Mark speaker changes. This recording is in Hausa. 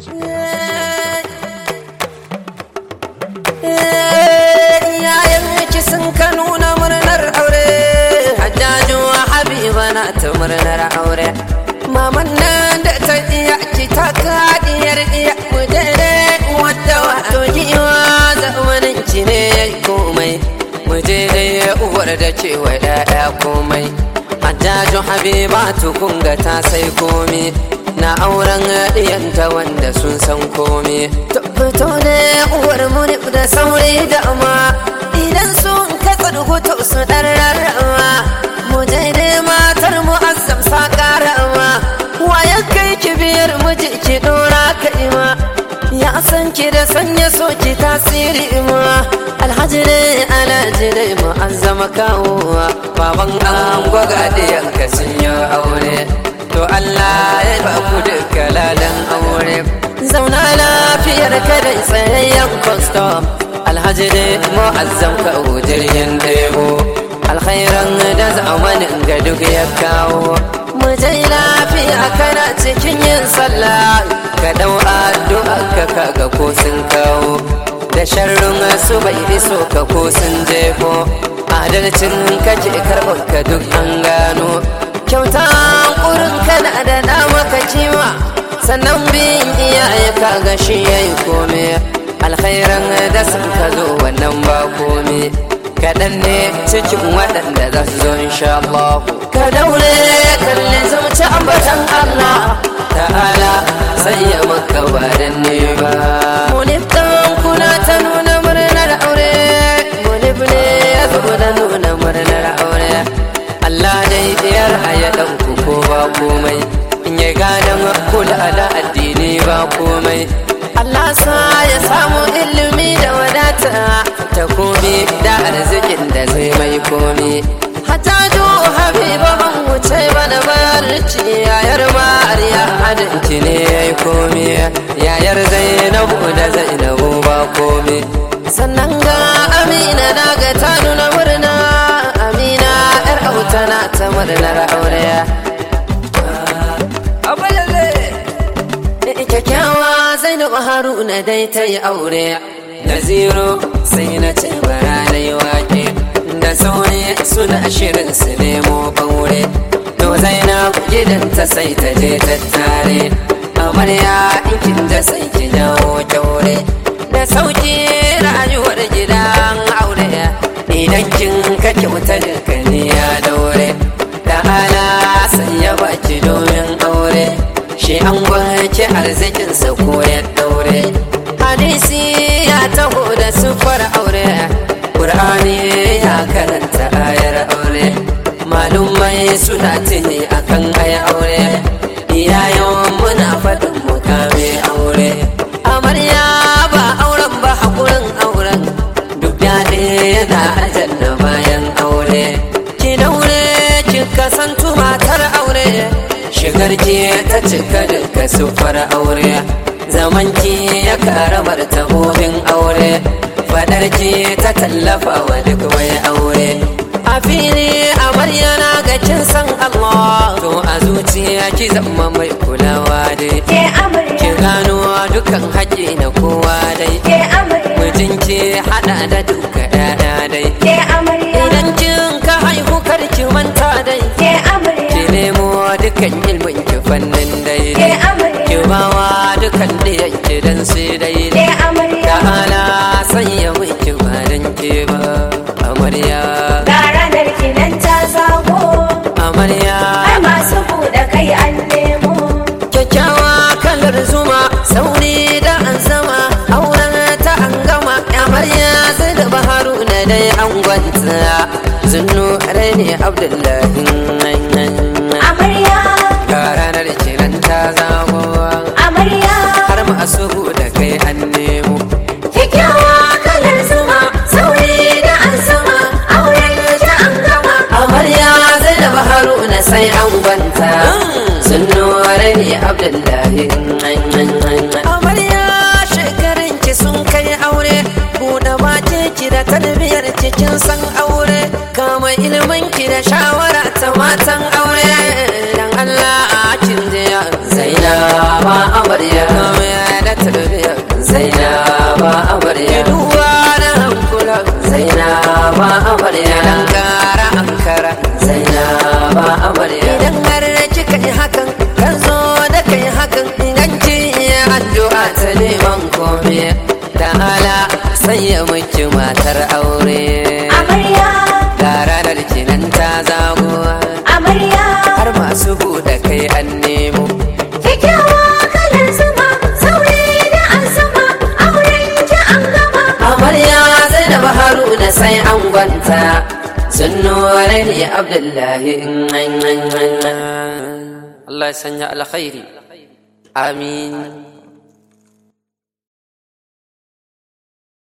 Speaker 1: Iyayenki sun ka nuna murnar aure, Hajjaju Habiba na ta murnar aure. Maman nan da ta iya ki ta kaɗiyar iya mu daidai wadda wato giwa zamanin ki ne ya yi komai. Mu daidai uwar da ke wa ɗaya komai. Hajjaju Habiba tukunga ta sai komi. Na auren ɗiyanta wanda sun san komi. Fito ne uwar muni da sauri da ama, idan sun katsa duhutu su ɗan rarrama. Mu daidai matar mu'azzam sa ƙarama, waye kai kibiyar miji ki ɗora ka ima. Ya san ki da sanya so ki tasiri ima. Alhaji ne alhaji ne mu'azzama kawowa, baban an gwaga ɗiyanka sun yi aure. To Allah ya ba ku duka ladan aure. Zauna lafiyar kada tsayayyen custom, alhaji ne mu'azzam kawo jirgin ɗebo. Alkhairan da zamanin ga duk ya kawo. Mu je lafiya kana cikin yin sallah, ka dau addu'a ka kaga ko sun kawo. Da sharrun su bai iso ka ko sun jefo. Adalcin kake karɓar ka duk an gano. Kyauta ƙurin kana da dama ka kima, sannan bin iyaye kaga shi yayi kome. Alkhairan da sun ka zo wannan ba kome. Kaɗan ne cikin waɗanda za su zo insha Allah. Ka daure kalli zuci ambatan Allah ta'ala sai ya maka ba dan ne ba. Muniftan kuna ta nuna murnar aure, munif ne ya zo da nuna murnar aure. Allah dai biyar a ya ɗauku ko ba komai, in ya gadon kula da addini ba komai. Allah sa ya samu ilimi da wadata, ta komi da arzikin da zai mai komi. Hajjaju Habiba ban wuce bana barci, yayar Mariya hadinki ne ya yi komi. Yayar Zainabu da Zainabu ba komi. Sannan ga Amina na ga ta nuna murna, Amina yar auta na ta murnar aure. Kyakkyawa Zainabu Haruna dai ta yi aure. Naziru sai na ce bara na yi wake, da sauri suna shirin su nemo ɓaure. To Zainabu gidanta sai ta je tattare, amarya ikin da sai ki jawo kyaure. Da sauki rayuwar gidan aure, idan kin ka kyauta jirkani ya daure. Da ala sai ya baki domin aure, shi an gwace arzikinsa ko ya daure. Hadisi ya taho da sufar aure, Qur'ani ya karanta ayar aure. Malumai suna tuni akan ayar aure, iyayen muna faɗin mukame aure. Amarya ba auren ba haƙurin auren, duk yaɗe yana aljanna bayan aure. Ki daure ki kasantu matar aure, shigarki ta cika duka sufar aure. Zamanki ya kara martabobin aure, fadarki ta tallafa wa duk mai aure. A fili amarya na ga kin san Allah, to a zuciya ki zama mai kulawa dai. Ki gano dukan haƙƙi na kowa dai, mijinki hada da duka ɗaya dai. Idan kin ka haihu kar ki manta dai, ki nemo dukan ilmin ki fannin daidai. Ki bawa dukan ɗiyan ki dan su daidai. Da ala sanya miki ba dan ke ba amarya.
Speaker 2: Ga ranar ki nan ta zago,
Speaker 1: Amarya
Speaker 2: ai masu buɗe kai an nemo.
Speaker 1: Kyakkyawa kalar zuma, sauri da an zama, auren ta an gama. Amarya Zainabu Haruna dai an gwanta, Zunnu Raini Abdullahi.
Speaker 2: Amarya
Speaker 1: Ga ranar ki nan ta zago,
Speaker 2: amarya
Speaker 1: har masu da kai an nemo.
Speaker 2: kyakkyawa kalar zuma, sauri da an zama, auren ta an gama.
Speaker 1: Amarya Zainabu Haruna sai an gwanta, Zunnu Raini Abdullahi. Amarya shekarun ki sun kai aure, buɗe baki ki da tarbiyyar cikin san aure, kama ilimin ki da shawara ta matan aure. Dan Allah a kin Zainaba amarya. matar aure.
Speaker 2: Amarya,
Speaker 1: Ga ranar kinan ta zago,
Speaker 2: amarya,
Speaker 1: har masu buɗe kai an nemo.
Speaker 2: kyakkyawa kalar zuma, sauri da azuma, auren ki an gama.
Speaker 1: Amarya Zainab Haruna sai an gwanta, sun nore ni Abdullahi. Allah ya sanya alkhairi. Amin.